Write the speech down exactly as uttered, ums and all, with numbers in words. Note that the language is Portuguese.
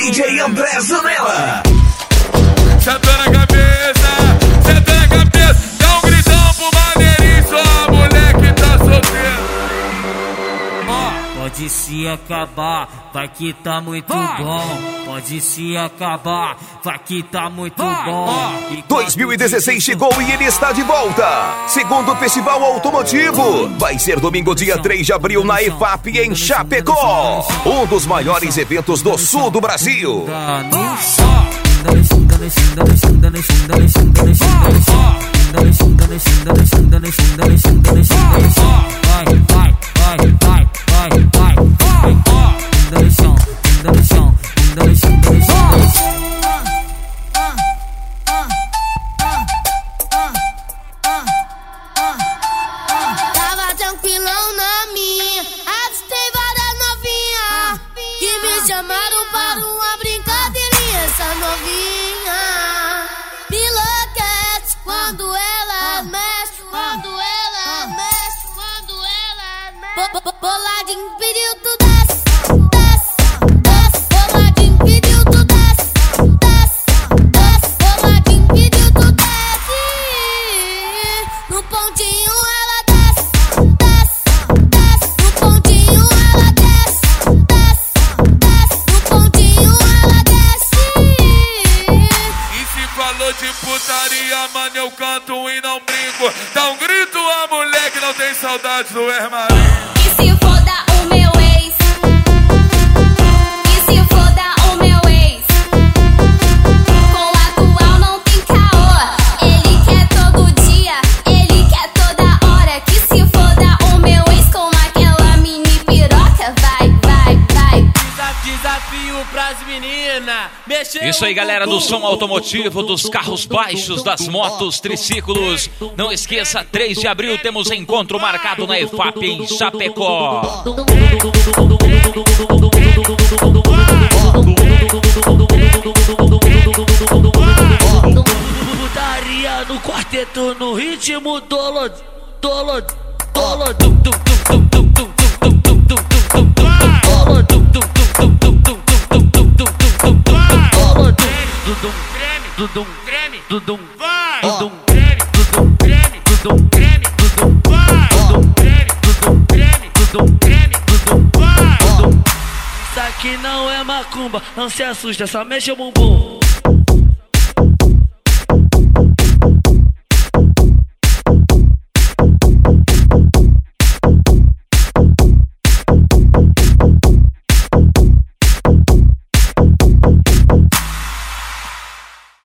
D J André Zanella. Senta na cabeça, senta na cabeça. Dá um gritão pro maneirinho, só moleque tá solteiro. Pode se acabar, vai que tá muito vai. Bom. Pode se acabar, vai que tá muito vai. Bom. E dois mil e dezesseis chegou e ele está de volta. Segundo Festival Automotivo. Vai ser domingo, dia três de abril, na E F A P em Chapecó. Um dos maiores eventos do sul do Brasil. Vai, vai, vai, vai. Vai, vai, vai, bunda no chão, bunda no chão, bunda no chão, bunda no chão. Tava tranquilão na minha, avistei várias novinhas que me chamaram para uma brincadeirinha. Essa novinha me enlouquece quando ela mexe, quando ela mexe, quando ela mexe. Boladinho pediu tu desce, desce, desce. Boladinho pediu tu desce, desce, desce. Boladinho pediu tu desce. No pontinho ela desce, desce, desce. No pontinho ela desce, desce, desce. No pontinho ela desce. E se falou de putaria, mano, eu canto e não brinco. Dá um grito a mulher que não tem saudade do armário. Se foda o meu ex, e se foda o meu ex, com o atual não tem caô. Ele quer todo dia, ele quer toda hora. Que se foda o meu ex com aquela mini piroca. Vai, vai, vai. Desafio pras meninas. Isso aí, galera do som automotivo, dos carros baixos, das motos, triciclos. Não esqueça, três de abril temos encontro marcado na E F A P em Chapecó. Putaria no quarteto, no ritmo dolo, dolo, dolo, dum dum dum dum dum dum dum dum dum dum dolo, dum dum dum dum dum dum dum dum dum dum dolo, dum creme, dum creme, dum vai, dum creme, dum creme, dum creme, dum vai, dum creme, dum creme, dum creme, dum vai. Isso aqui não é macumba, não se assusta, só mexe o bumbum.